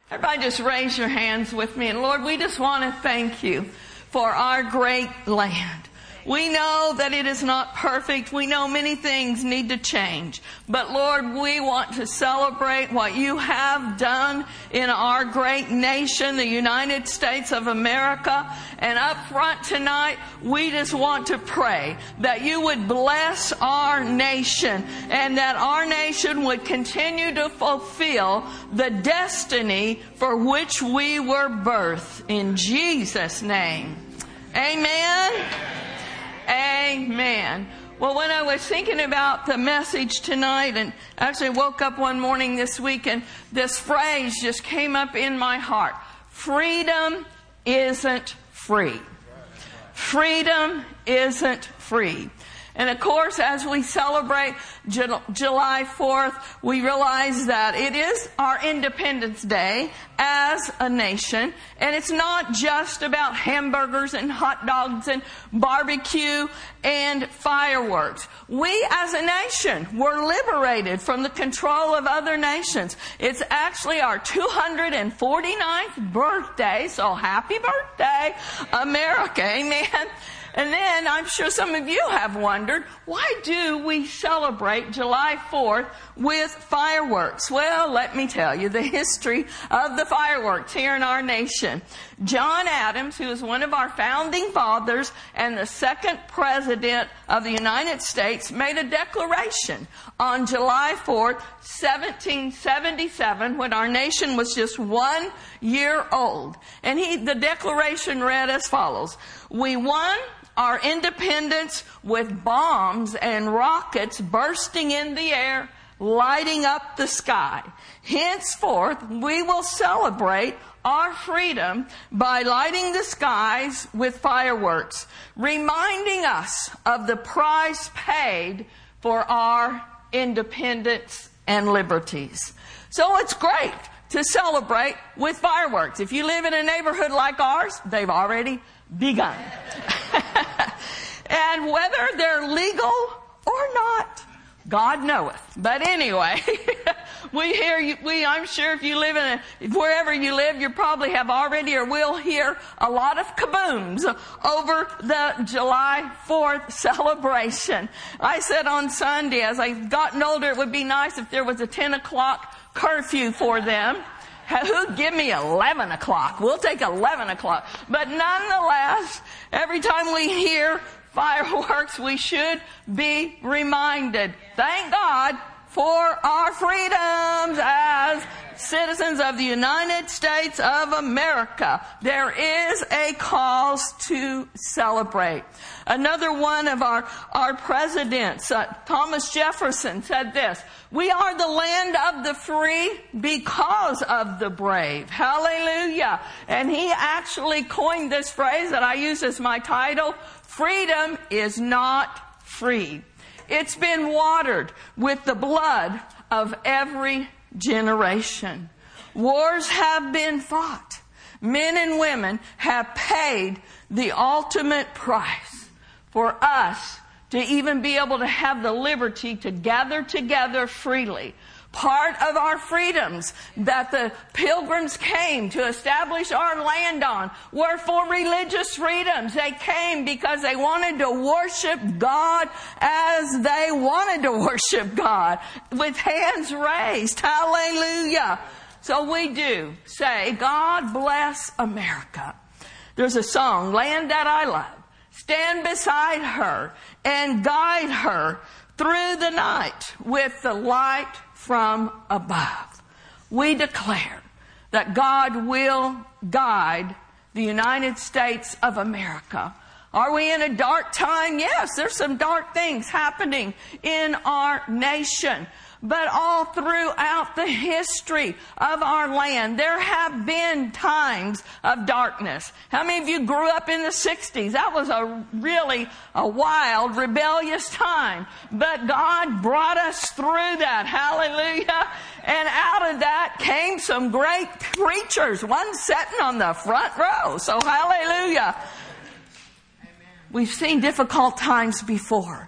Everybody just raise your hands with me. And Lord, we just want to thank you for our great land. We know that it is not perfect. We know many things need to change. But Lord, we want to celebrate what you have done in our great nation, the United States of America. And up front tonight, we just want to pray that you would bless our nation and that our nation would continue to fulfill the destiny for which we were birthed. In Jesus' name. Amen. Amen. Well, when I was thinking about the message tonight, and actually woke up one morning this week and this phrase just came up in my heart. Freedom isn't free. Freedom isn't free. And of course, as we celebrate July 4th, we realize that it is our Independence Day as a nation. And it's not just about hamburgers and hot dogs and barbecue and fireworks. We as a nation were liberated from the control of other nations. It's actually our 249th birthday. So happy birthday, America. Amen. And then I'm sure some of you have wondered, why do we celebrate July 4th with fireworks? Well, let me tell you the history of the fireworks here in our nation. John Adams, who is one of our founding fathers and the second president of the United States, made a declaration on July 4th, 1777, when our nation was just 1 year old. And the declaration read as follows. We won our independence with bombs and rockets bursting in the air, lighting up the sky. Henceforth, we will celebrate our freedom by lighting the skies with fireworks, reminding us of the price paid for our independence and liberties. So it's great to celebrate with fireworks. If you live in a neighborhood like ours, they've already begun. And whether they're legal or not, God knoweth. But anyway, I'm sure if you live wherever you live, you probably have already or will hear a lot of kabooms over the July 4th celebration. I said on Sunday, as I've gotten older, it would be nice if there was a 10 o'clock curfew for them. Who'd give me 11 o'clock? We'll take 11 o'clock. But nonetheless, every time we hear fireworks, we should be reminded. Thank God for our freedoms as citizens of the United States of America. There is a cause to celebrate. Another one of our presidents, Thomas Jefferson, said this: we are the land of the free because of the brave. Hallelujah. And he actually coined this phrase that I use as my title: freedom is not free. It's been watered with the blood of every generation. Wars have been fought. Men and women have paid the ultimate price for us to even be able to have the liberty to gather together freely. Part of our freedoms that the pilgrims came to establish our land on were for religious freedoms. They came because they wanted to worship God as they wanted to worship God, with hands raised. Hallelujah. So we do say, God bless America. There's a song, Land That I Love. Stand beside her and guide her through the night with the light from above. We declare that God will guide the United States of America. Are we in a dark time? Yes, there's some dark things happening in our nation. But all throughout the history of our land, there have been times of darkness. How many of you grew up in the 60s? That was really a wild, rebellious time. But God brought us through that. Hallelujah. And out of that came some great preachers, one sitting on the front row. So hallelujah. We've seen difficult times before.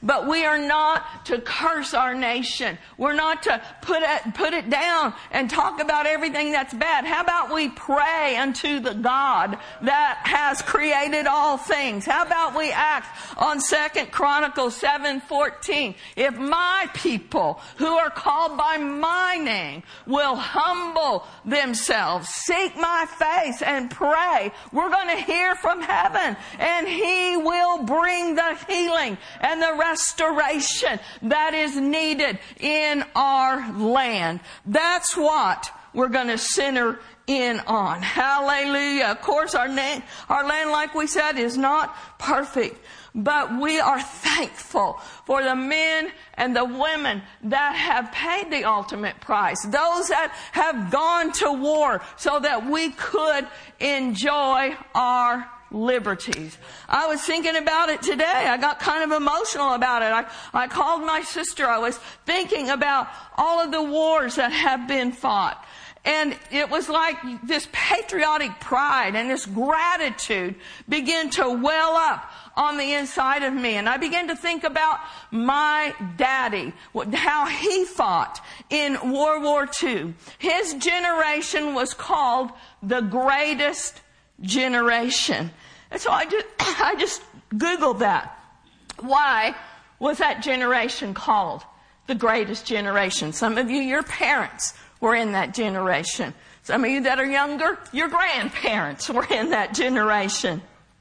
But we are not to curse our nation. We're not to put it down and talk about everything that's bad. How about we pray unto the God that has created all things? How about we act on 2 Chronicles 7:14? If my people who are called by my name will humble themselves, seek my face and pray, we're going to hear from heaven, and He will bring the healing and the restoration that is needed in our land. That's what we're going to center in on. Hallelujah. Of course, our land, like we said, is not perfect. But we are thankful for the men and the women that have paid the ultimate price. Those that have gone to war so that we could enjoy our liberties. I was thinking about it today. I got kind of emotional about it. I called my sister. I was thinking about all of the wars that have been fought. And it was like this patriotic pride and this gratitude began to well up on the inside of me. And I began to think about my daddy, how he fought in World War II. His generation was called the greatest generation. And so I just Googled that. Why was that generation called the greatest generation? Some of you, your parents were in that generation. Some of you that are younger, your grandparents were in that generation.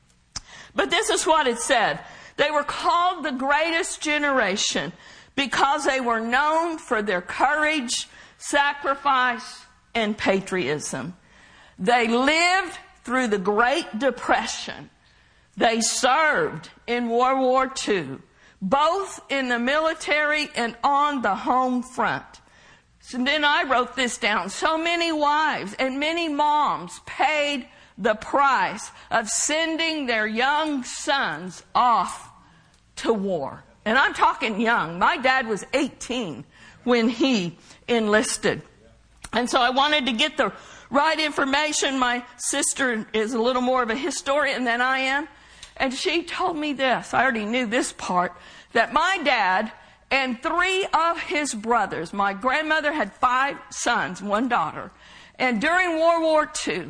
But this is what it said. They were called the greatest generation because they were known for their courage, sacrifice, and patriotism. They lived through the Great Depression. They served in World War II, both in the military and on the home front. So then I wrote this down. So many wives and many moms paid the price of sending their young sons off to war. And I'm talking young. My dad was 18 when he enlisted. And so I wanted to get the right information. My sister is a little more of a historian than I am. And she told me this. I already knew this part. That my dad and 3 of his brothers, my grandmother had 5 sons, 1 daughter. And during World War II,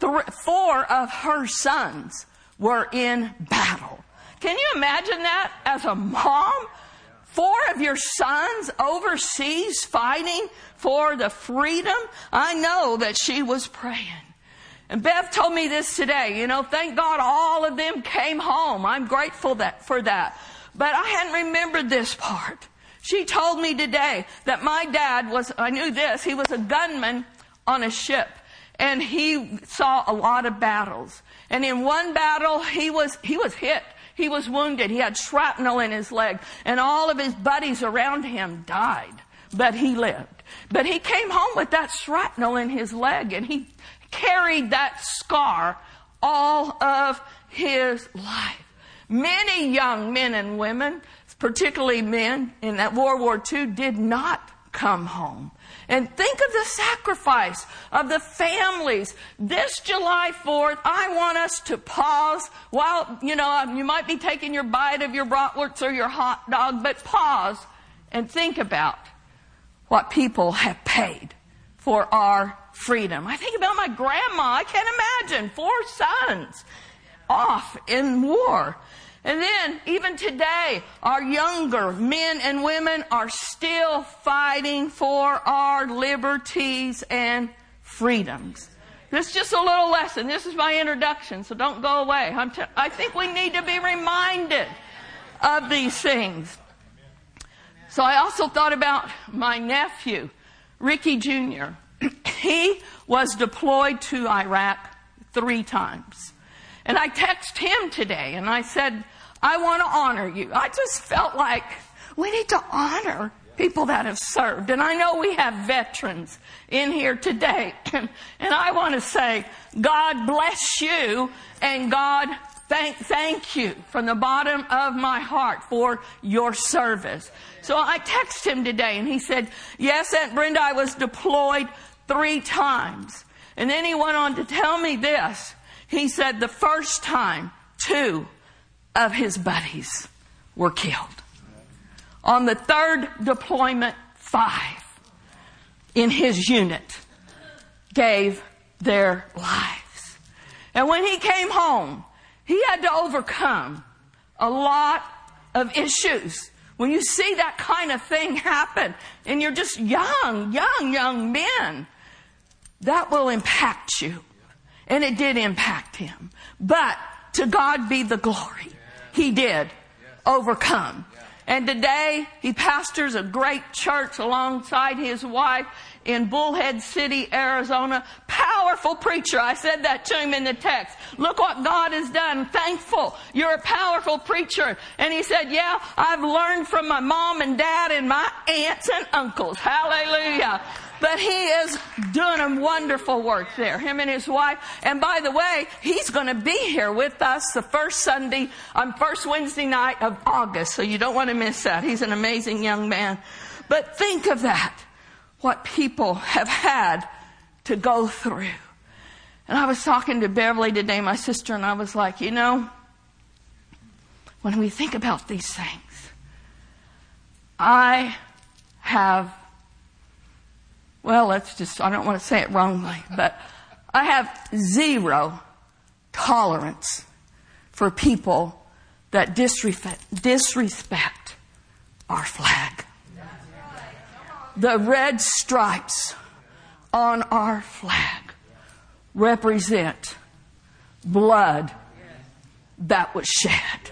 4 of her sons were in battle. Can you imagine that as a mom? 4 of your sons overseas fighting for the freedom? I know that she was praying. And Bev told me this today. Thank God all of them came home. I'm grateful for that. But I hadn't remembered this part. She told me today that my dad I knew this, he was a gunman on a ship. And he saw a lot of battles. And in one battle, he was hit. He was wounded. He had shrapnel in his leg. And all of his buddies around him died. But he lived. But he came home with that shrapnel in his leg. And he carried that scar all of his life. Many young men and women, particularly men in that World War II, did not come home. And think of the sacrifice of the families. This July 4th, I want us to pause. While, you might be taking your bite of your bratwurst or your hot dog, but pause and think about what people have paid for our freedom. I think about my grandma. I can't imagine 4 sons off in war. And then, even today, our younger men and women are still fighting for our liberties and freedoms. This is just a little lesson. This is my introduction, so don't go away. I think we need to be reminded of these things. So I also thought about my nephew, Ricky Jr. He was deployed to Iraq 3 times. And I texted him today, and I said, I want to honor you. I just felt like we need to honor people that have served. And I know we have veterans in here today. And I want to say, God bless you, and God thank you from the bottom of my heart for your service. So I texted him today, and he said, yes, Aunt Brenda, I was deployed 3 times. And then he went on to tell me this. He said the first time, 2 of his buddies were killed. on the 3rd deployment, 5 in his unit gave their lives. And when he came home, he had to overcome a lot of issues. When you see that kind of thing happen, and you're just young men, that will impact you. And it did impact him. But to God be the glory. He did overcome. And today, he pastors a great church alongside his wife in Bullhead City, Arizona. Powerful preacher. I said that to him in the text. Look what God has done. Thankful. You're a powerful preacher. And he said, yeah, I've learned from my mom and dad and my aunts and uncles. Hallelujah. But he is doing a wonderful work there, him and his wife. And by the way, he's going to be here with us the first Wednesday night of August. So you don't want to miss that. He's an amazing young man. But think of that, what people have had to go through. And I was talking to Beverly today, my sister, and I was like, you know, when we think about these things, I don't want to say it wrongly, but I have 0 tolerance for people that disrespect our flag. The red stripes on our flag represent blood that was shed.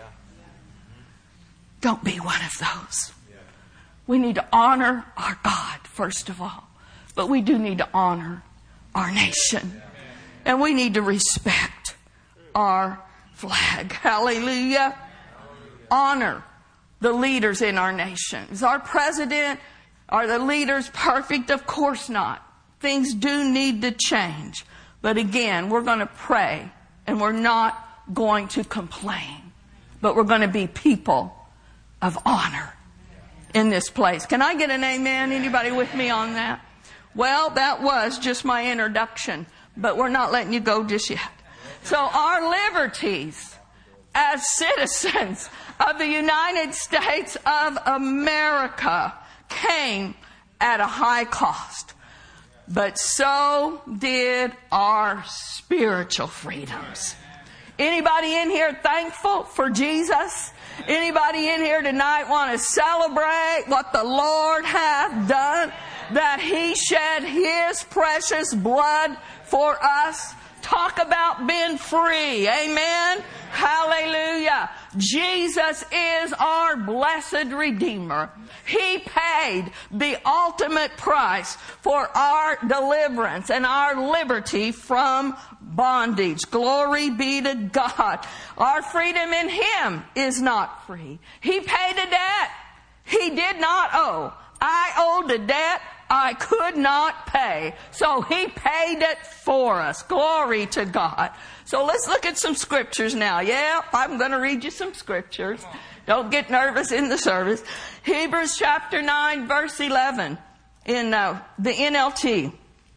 Don't be one of those. We need to honor our God, first of all. But we do need to honor our nation. And we need to respect our flag. Hallelujah. Honor the leaders in our nation. Is our president, are the leaders perfect? Of course not. Things do need to change. But again, we're going to pray and we're not going to complain. But we're going to be people of honor in this place. Can I get an amen? Anybody with me on that? Well, that was just my introduction, but we're not letting you go just yet. So our liberties as citizens of the United States of America came at a high cost. But so did our spiritual freedoms. Anybody in here thankful for Jesus? Anybody in here tonight want to celebrate what the Lord hath done? That He shed His precious blood for us. Talk about being free. Amen. Hallelujah. Jesus is our blessed Redeemer. He paid the ultimate price for our deliverance and our liberty from bondage. Glory be to God. Our freedom in Him is not free. He paid a debt He did not owe. I owed a debt I could not pay. So He paid it for us. Glory to God. So let's look at some scriptures now. Yeah, I'm going to read you some scriptures. Don't get nervous in the service. Hebrews chapter 9 verse 11 in the NLT.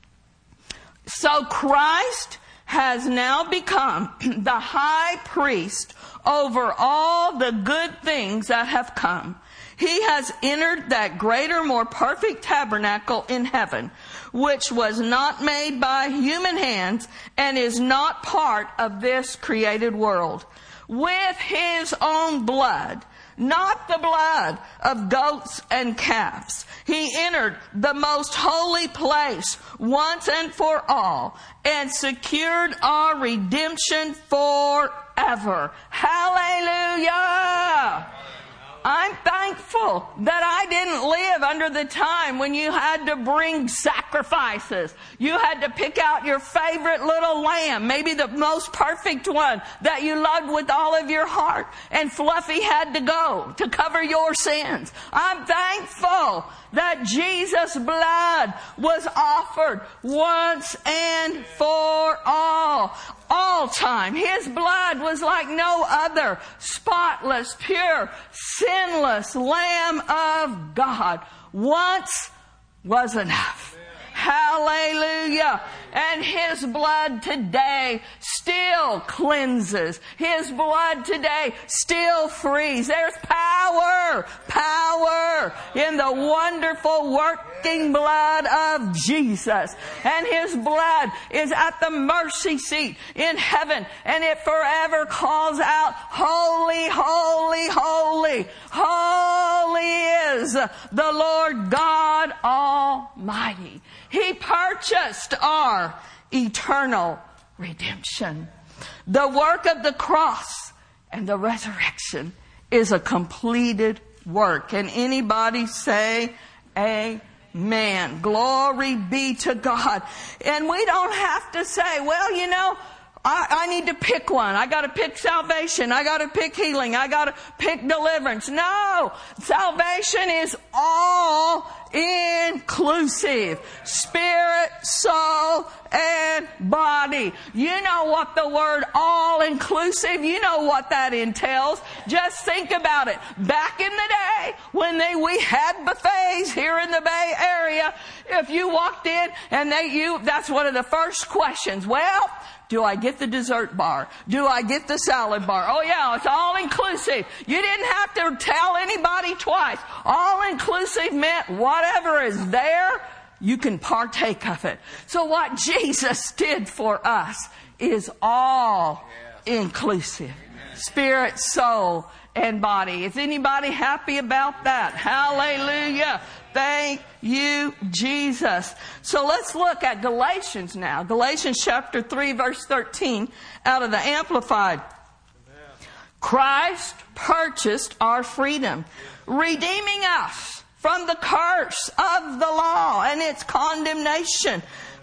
So Christ has now become the high priest over all the good things that have come. He has entered that greater, more perfect tabernacle in heaven, which was not made by human hands and is not part of this created world. With His own blood, not the blood of goats and calves, He entered the most holy place once and for all and secured our redemption forever. Hallelujah! I'm thankful that I didn't live under the time when you had to bring sacrifices. You had to pick out your favorite little lamb, maybe the most perfect one that you loved with all of your heart. And Fluffy had to go to cover your sins. I'm thankful that Jesus' blood was offered once and for all time. His blood was like no other, spotless, pure, sinless Lamb of God. Once was enough. Hallelujah. And His blood today still cleanses. His blood today still frees. There's power in the wonderful working blood of Jesus. And His blood is at the mercy seat in heaven, and it forever calls out, holy, holy, holy, holy is the Lord God Almighty. He purchased our eternal redemption. The work of the cross and the resurrection is a completed work. Can anybody say amen? Glory be to God. And we don't have to say, well, you know, I need to pick one. I got to pick salvation. I got to pick healing. I got to pick deliverance. No, salvation is all inclusive. Spirit, soul, and body. You know what the word all inclusive, you know what that entails. Just think about it. Back in the day when we had buffets here in the Bay Area, if you walked in and that's one of the first questions. Well, do I get the dessert bar? Do I get the salad bar? Oh yeah, it's all inclusive. You didn't have to tell anybody twice. All inclusive meant whatever is there, you can partake of it. So what Jesus did for us is all inclusive. Spirit, soul, and body. Is anybody happy about that? Hallelujah. Thank you, Jesus. So let's look at Galatians now. Galatians chapter 3, verse 13, out of the Amplified. Christ purchased our freedom, redeeming us from the curse of the law and its condemnation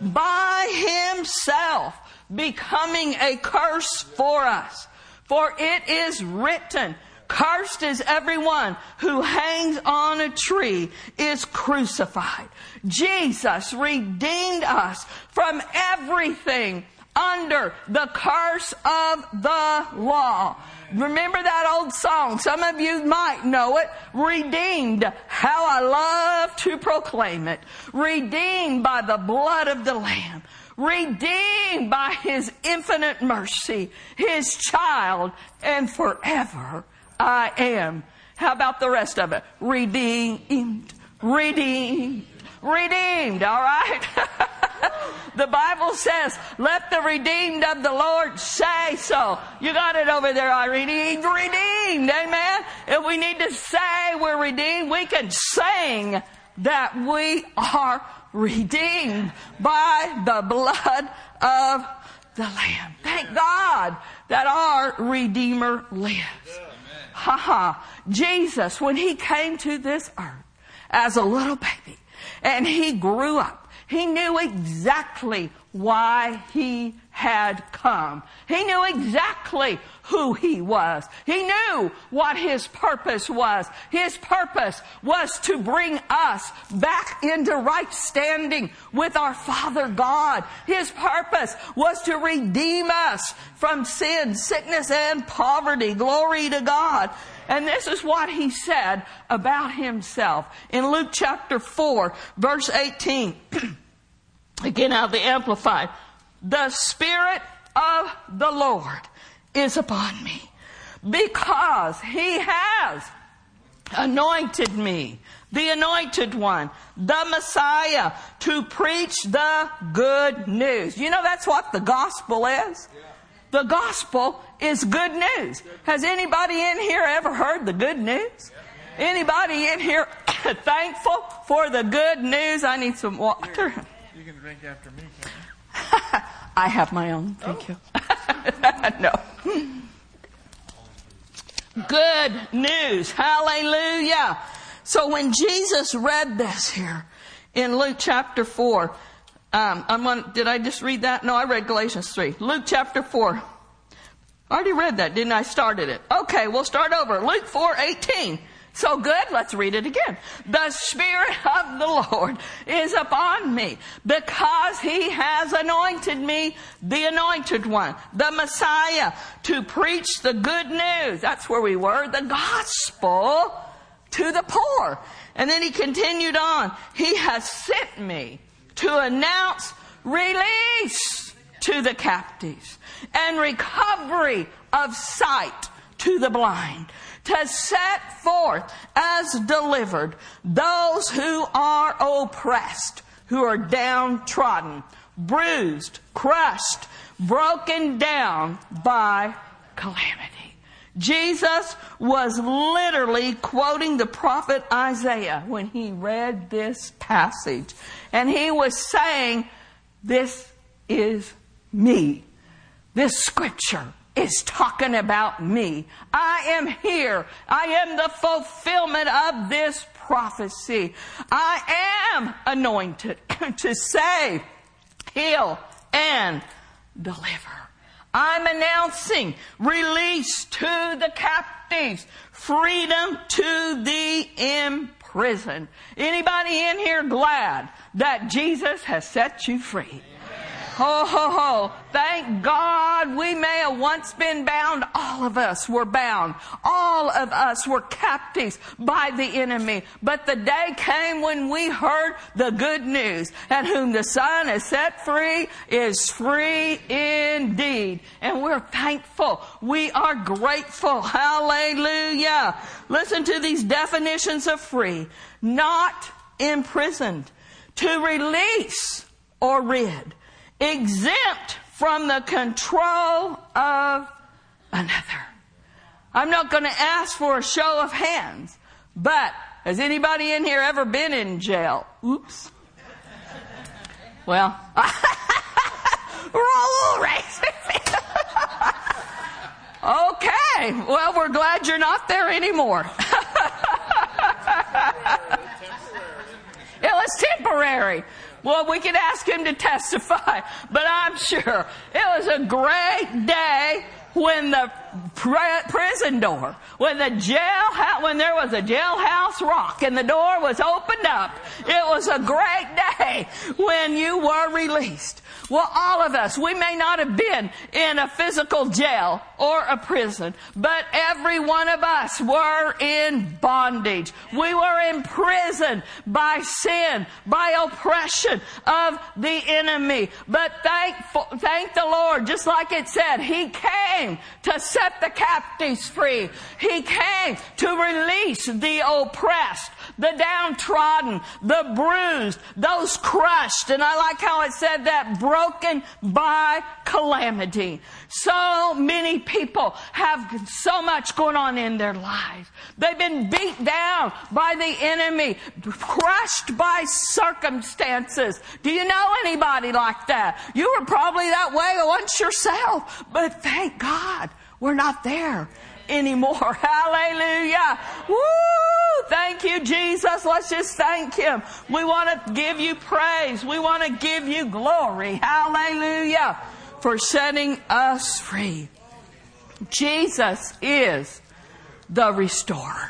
by Himself, becoming a curse for us. For it is written, cursed is everyone who hangs on a tree, is crucified. Jesus redeemed us from everything under the curse of the law. Remember that old song? Some of you might know it. Redeemed. How I love to proclaim it. Redeemed by the blood of the Lamb. Redeemed by His infinite mercy. His child, and forever I am. How about the rest of it? Redeemed. Redeemed. Redeemed. All right? The Bible says, let the redeemed of the Lord say so. You got it over there, Irene. Redeemed. Amen? If we need to say we're redeemed, we can sing that we are redeemed by the blood of the Lamb. Thank God that our Redeemer lives. Ha ha. Jesus, when He came to this earth as a little baby and He grew up, He knew exactly why He had come. He knew exactly who He was. He knew what His purpose was. His purpose was to bring us back into right standing with our Father God. His purpose was to redeem us from sin, sickness, and poverty. Glory to God. And this is what He said about Himself in Luke chapter 4, verse 18. Again, out of the Amplified. The Spirit of the Lord is upon me, because He has anointed me, the Anointed One, the Messiah, to preach the good news. You know that's what the gospel is? The gospel is good news. Has anybody in here ever heard the good news? Anybody in here thankful for the good news? I need some water. You can drink after me. I have my own. Thank you. No. Good news. Hallelujah. So when Jesus read this here in Luke chapter 4, did I just read that? No, I read Galatians 3. Luke chapter 4. I already read that, didn't I? Started it. Okay, we'll start over. Luke 4:18. So good, let's read it again. The Spirit of the Lord is upon me, because He has anointed me, the Anointed One, the Messiah, to preach the good news. That's where we were, the gospel to the poor. And then He continued on. He has sent me to announce release to the captives and recovery of sight to the blind, to set forth as delivered those who are oppressed, who are downtrodden, bruised, crushed, broken down by calamity. Jesus was literally quoting the prophet Isaiah when he read this passage. And he was saying, this is me. This scripture is talking about me. I am here. I am the fulfillment of this prophecy. I am anointed to save, heal, and deliver. I'm announcing release to the captives, freedom to the imprisoned. Anybody in here glad that Jesus has set you free? Ho, ho, ho. Thank God we may have once been bound. All of us were bound. All of us were captives by the enemy. But the day came when we heard the good news. And whom the Son has set free is free indeed. And we're thankful. We are grateful. Hallelujah. Listen to these definitions of free. Not imprisoned. To release or rid. Exempt from the control of another. I'm not going to ask for a show of hands, but has anybody in here ever been in jail? Oops. Well, roll racing. Okay. Well, we're glad you're not there anymore. It was temporary. Well, we could ask him to testify, but I'm sure it was a great day when the prison door, when there was a jailhouse rock and the door was opened up. It was a great day when you were released. Well, all of us, we may not have been in a physical jail or a prison, but every one of us were in bondage. We were imprisoned by sin, by oppression of the enemy. But thank the Lord, just like it said, He came to set the captives free. He came to release the oppressed, the downtrodden, the bruised, those crushed. And I like how it said that, broken by calamity. So many people have so much going on in their lives. They've been beat down by the enemy, crushed by circumstances. Do you know anybody like that? You were probably that way once yourself, but thank God we're not there anymore. Hallelujah. Woo! Thank you, Jesus. Let's just thank Him. We want to give you praise. We want to give you glory. Hallelujah. For setting us free. Jesus is the restorer.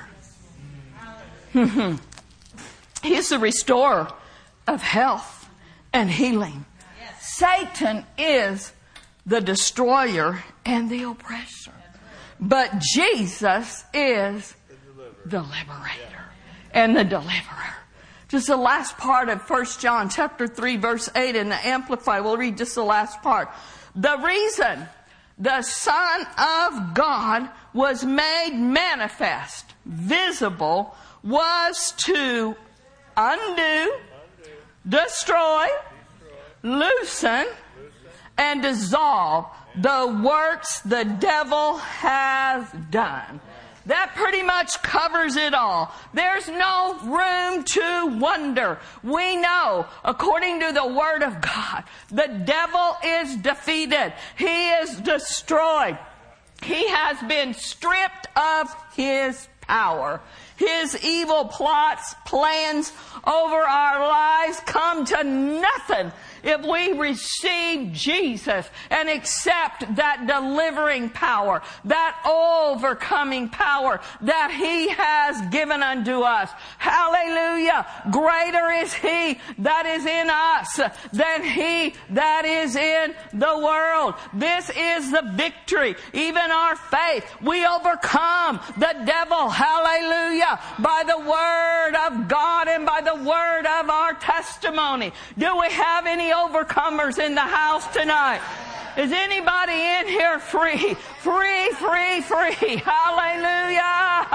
He's the restorer of health and healing. Satan is the destroyer and the oppressor. But Jesus is the liberator and the deliverer. Just the last part of 1 John chapter 3 verse 8 in the Amplified. We'll read just the last part. The reason the Son of God was made manifest, visible, was to undo, destroy, loosen, and dissolve the works the devil has done. That pretty much covers it all. There's no room to wonder. We know, according to the Word of God, the devil is defeated. He is destroyed. He has been stripped of his power. His evil plots, plans over our lives come to nothing if we receive Jesus and accept that delivering power, that overcoming power that He has given unto us. Hallelujah. Greater is He that is in us than he that is in the world. This is the victory. Even our faith, we overcome the devil. Hallelujah. By the word of God and by the word of our testimony. Do we have any overcomers in the house tonight? Is anybody in here free? Free, free, free. Hallelujah.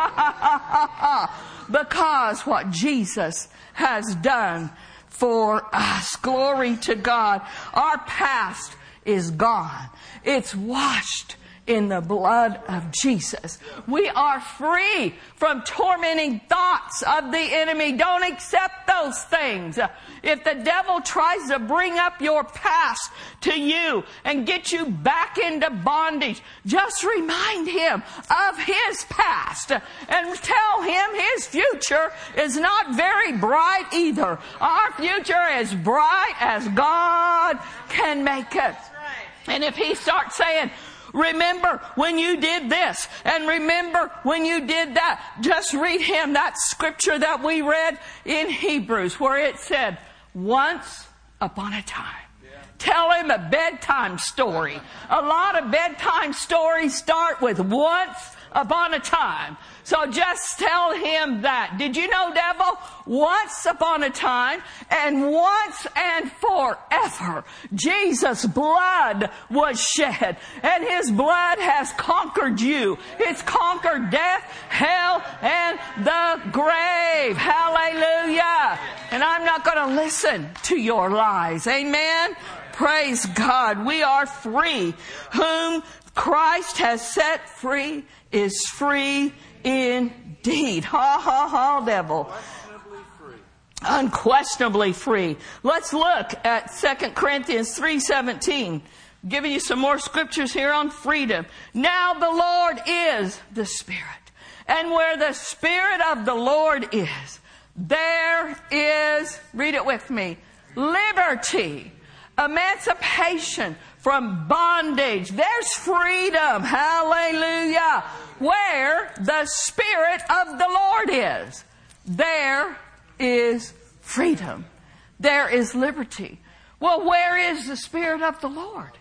Because what Jesus has done for us. Glory to God. Our past is gone. It's washed in the blood of Jesus. We are free from tormenting thoughts of the enemy. Don't accept those things. If the devil tries to bring up your past to you and get you back into bondage, just remind him of his past and tell him his future is not very bright either. Our future is bright as God can make it. And if he starts saying, remember when you did this, and remember when you did that, just read him that scripture that we read in Hebrews where it said, once upon a time. Tell him a bedtime story. A lot of bedtime stories start with once upon a time. So just tell him that. Did you know, devil? Once upon a time and once and forever, Jesus' blood was shed, and his blood has conquered you. It's conquered death, hell, and the grave. Hallelujah. And I'm not going to listen to your lies. Amen. Praise God. We are free. Whom Christ has set free is free indeed. Ha ha ha, devil. Unquestionably free. Let's look at 2 Corinthians 3:17. Giving you some more scriptures here on freedom. Now the Lord is the Spirit. And where the Spirit of the Lord is, there is, read it with me, liberty, emancipation from bondage. There's freedom. Hallelujah. Where the Spirit of the Lord is, there is freedom. There is liberty. Well, where is the Spirit of the Lord?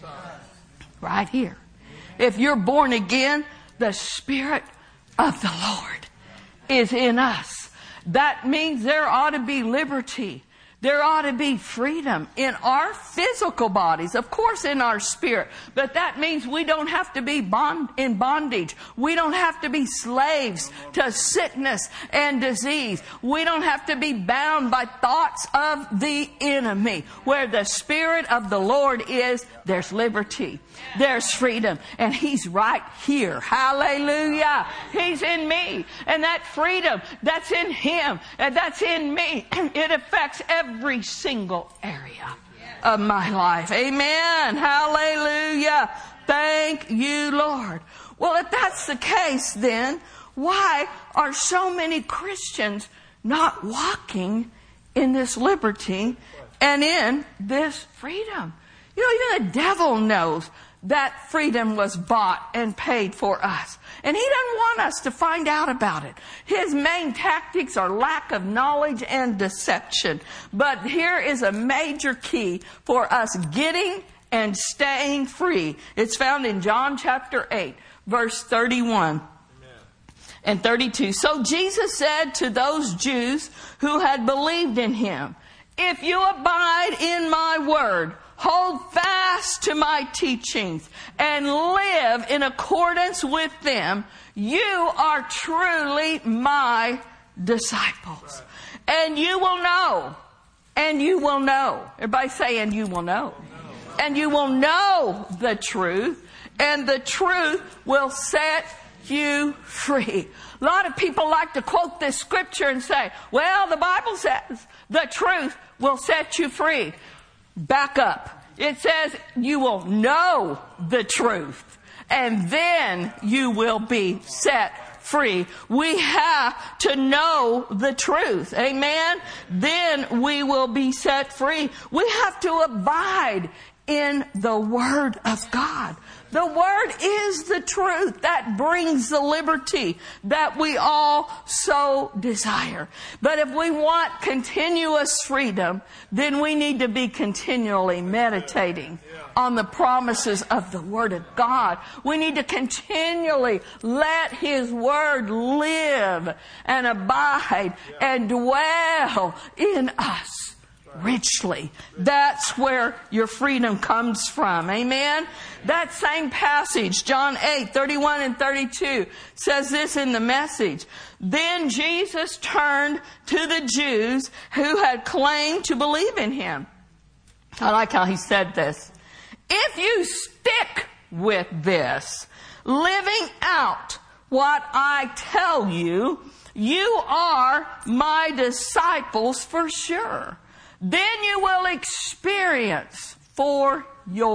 Right here. If you're born again, the Spirit of the Lord is in us. That means there ought to be liberty. There ought to be freedom in our physical bodies, of course in our spirit, but that means we don't have to be in bondage. We don't have to be slaves to sickness and disease. We don't have to be bound by thoughts of the enemy. Where the Spirit of the Lord is, there's liberty. There's freedom. And He's right here. Hallelujah. He's in me. And that freedom that's in Him and that's in me, it affects every single area of my life. Amen. Hallelujah. Thank you, Lord. Well, if that's the case, then why are so many Christians not walking in this liberty and in this freedom? You know, even the devil knows that freedom was bought and paid for us. And he doesn't want us to find out about it. His main tactics are lack of knowledge and deception. But here is a major key for us getting and staying free. It's found in John chapter 8, verse 31 and 32. So Jesus said to those Jews who had believed in Him, if you abide in my word, hold fast to my teachings and live in accordance with them, you are truly my disciples. And you will know. And you will know. Everybody say, and you will know. And you will know the truth. And the truth will set you free. A lot of people like to quote this scripture and say, well, the Bible says the truth will set you free. Back up. It says you will know the truth, and then you will be set free, we have to know the truth. Amen? Then we will be set free. We have to abide in the Word of God. The Word is the truth that brings the liberty that we all so desire. But if we want continuous freedom, then we need to be continually meditating on the promises of the Word of God. We need to continually let His Word live and abide and dwell in us richly. That's where your freedom comes from. Amen? That same passage, John 8:31 and 32, says this in the Message. Then Jesus turned to the Jews who had claimed to believe in Him. I like how He said this. If you stick with this, living out what I tell you, you are my disciples for sure. Then you will experience for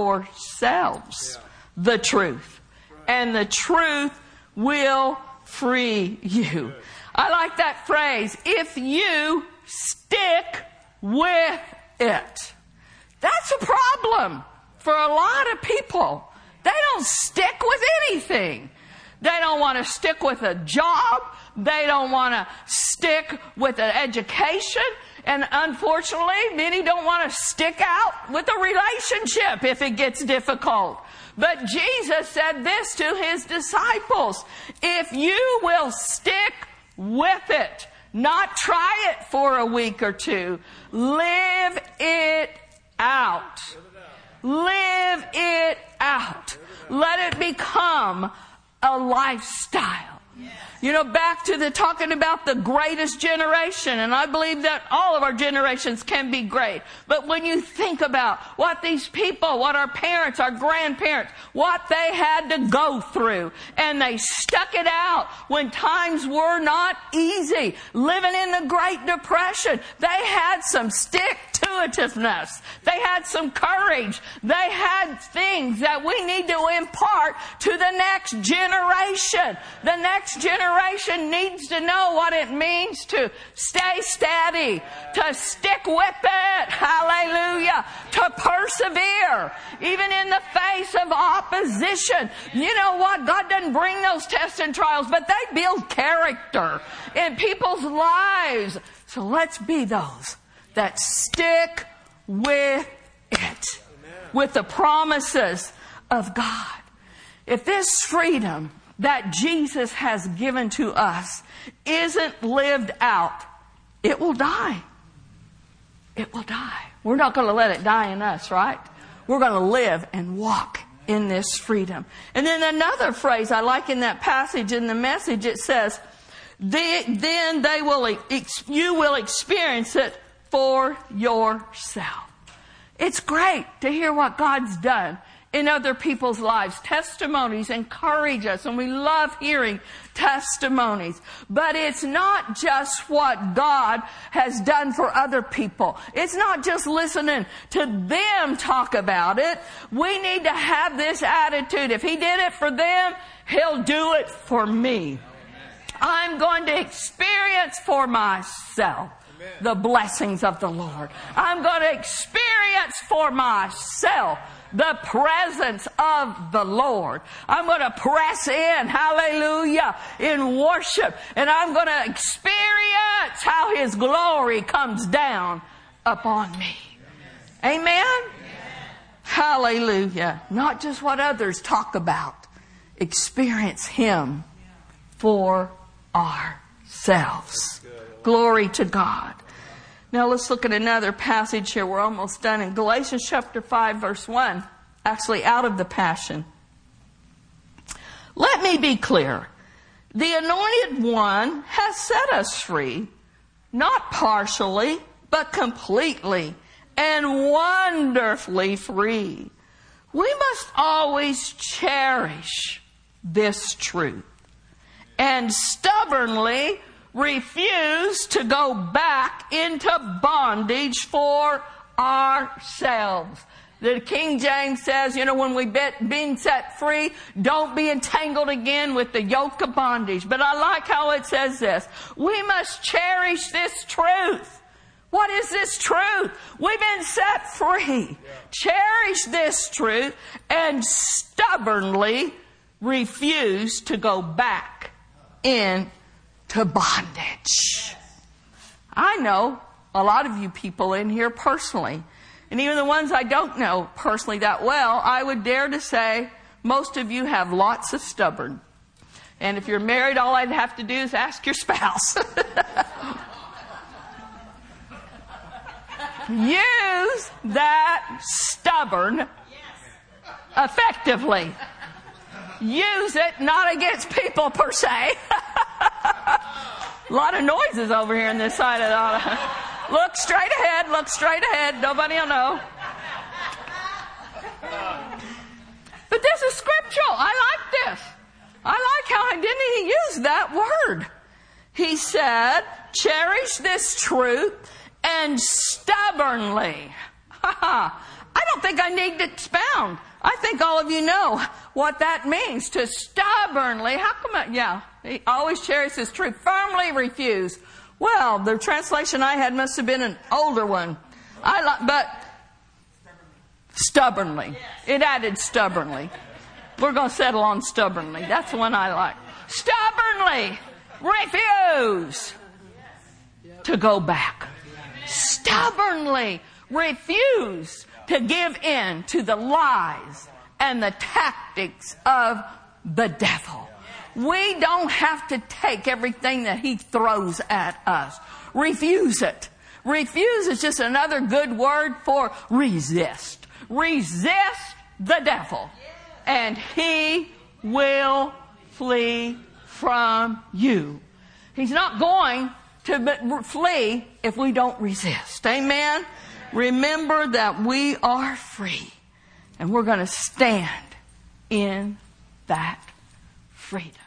yourselves the truth. And the truth will free you. I like that phrase, if you stick with it. That's a problem for a lot of people. They don't stick with anything. They don't want to stick with a job. They don't want to stick with an education. And unfortunately, many don't want to stick out with a relationship if it gets difficult. But Jesus said this to His disciples. If you will stick with it, not try it for a week or two, live it out. Live it out. Let it become a lifestyle. You know, back to talking about the greatest generation, and I believe that all of our generations can be great. But when you think about what these people, what our parents, our grandparents, what they had to go through, and they stuck it out when times were not easy, living in the Great Depression, they had some stick-to-itiveness. They had some courage. They had things that we need to impart to the next generation. The next generation needs to know what it means to stay steady, to stick with it, hallelujah, to persevere, even in the face of opposition. You know what? God doesn't bring those tests and trials, but they build character in people's lives. So let's be those that stick with it, with the promises of God. If this freedom that Jesus has given to us isn't lived out, it will die. It will die. We're not going to let it die in us, right? We're going to live and walk in this freedom. And then another phrase I like in that passage in the Message, it says, then you will experience it for yourself. It's great to hear what God's done in other people's lives. Testimonies encourage us, and we love hearing testimonies. But it's not just what God has done for other people. It's not just listening to them talk about it. We need to have this attitude. If He did it for them, He'll do it for me. I'm going to experience for myself the blessings of the Lord. I'm going to experience for myself the presence of the Lord. I'm going to press in, hallelujah, in worship. And I'm going to experience how His glory comes down upon me. Amen? Hallelujah. Not just what others talk about. Experience Him for ourselves. Glory to God. Now let's look at another passage here. We're almost done. In Galatians chapter 5 verse 1, actually out of the Passion. Let me be clear. The Anointed One has set us free, not partially, but completely and wonderfully free. We must always cherish this truth and stubbornly refuse to go back into bondage for ourselves. The King James says, when we've been set free, don't be entangled again with the yoke of bondage. But I like how it says this. We must cherish this truth. What is this truth? We've been set free. Cherish this truth and stubbornly refuse to go back into bondage. I know a lot of you people in here personally, and even the ones I don't know personally that well, I would dare to say most of you have lots of stubborn. And if you're married, all I'd have to do is ask your spouse. Use that stubborn effectively. Use it not against people per se. A lot of noises over here on this side of the aisle. Look straight ahead, look straight ahead. Nobody will know. But this is scriptural. I like this. I like how didn't he use that word? He said, cherish this truth and stubbornly. I don't think I need to expound. I think all of you know what that means, to stubbornly. How come? He always cherishes his truth. Firmly refuse. Well, the translation I had must have been an older one. But stubbornly. It added stubbornly. We're going to settle on stubbornly. That's the one I like. Stubbornly refuse to go back. Stubbornly refuse to give in to the lies and the tactics of the devil. We don't have to take everything that he throws at us. Refuse it. Refuse is just another good word for resist. Resist the devil, and he will flee from you. He's not going to flee if we don't resist. Amen? Remember that we are free, and we're going to stand in that freedom.